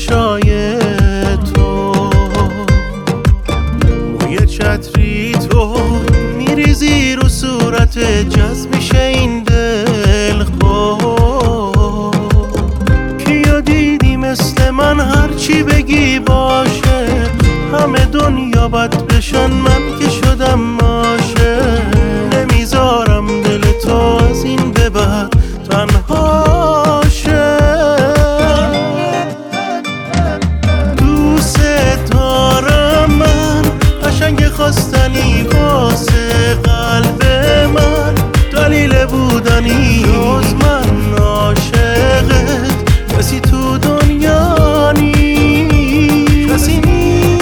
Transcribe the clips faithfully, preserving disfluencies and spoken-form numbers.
چشای تو، موی چتری تو میریزی رو صورت، جذب میشه این دل خود. کیا دیدی مثل من هرچی بگی باشه، همه دنیا بد بشن من که شدم عاشق. نمیذارم دل تو از این به بعد تنها شه. دوست دارم من، قشنگ خواستنی واسه قلب من، دلیل بودنی جز من عاشقت کسی تو دنیا نی، کسی نی.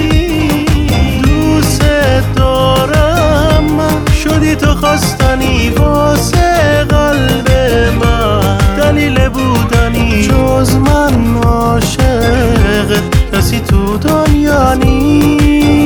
دوست دارم من، شدی تو خواستنی واسه قلب من، دلیل بودنی جز من عاشقت کسی تو دنیا نی.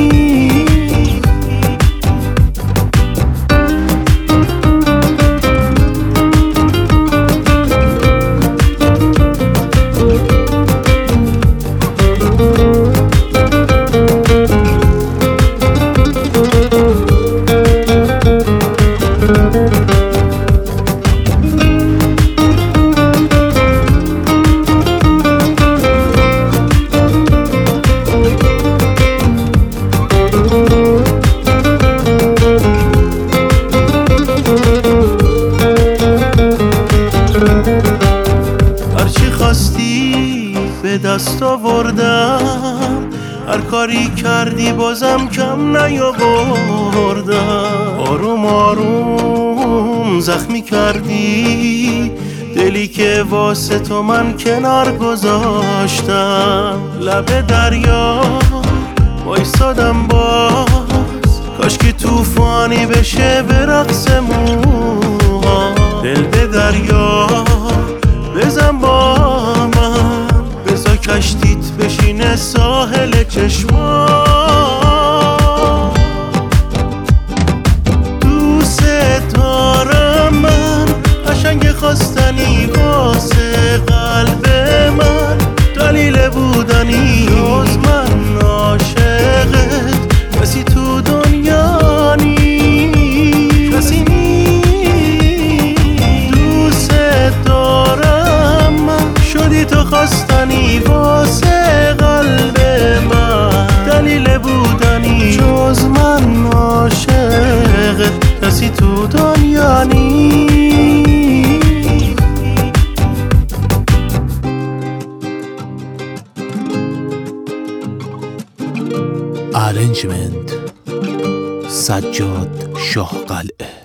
هرچی خواستی به دست آوردم، هر کاری کردی بازم کم نیاوردم. آروم آروم زخمی کردی دلی که واسه تو من کنار گذاشتم. لب دریا وایسادم باز، کاش که توفانی بشه به رقص موها. دل به دریا بزن با من، بزا کشتیت بشینه ساحل چشما. دوست دارم من، قشنگ خواستنی واسه قلب من، دلیل بودنی جز من عاشقت کسی تو دنیا نی، کسی نی. دوست دارم من، شدی تو خواستنی واسه قلب من، دلیل بودنی جز من عاشقت کسی تو دنیا نی. ارنجمنت سجاد شاه قلعه.